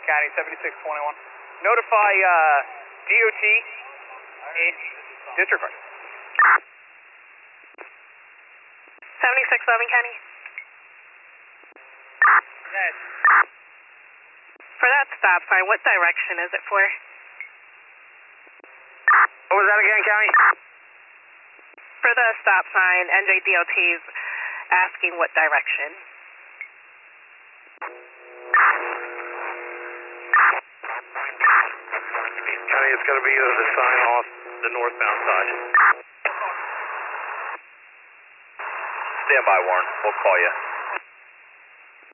County, 7621. Notify DOT in disregard. 7611 County. Yes. For that stop sign, what direction is it for? What was that again, County? For the stop sign, NJDOT's asking what direction. County, it's going to be the sign off the northbound side. Stand by, Warren. We'll call you.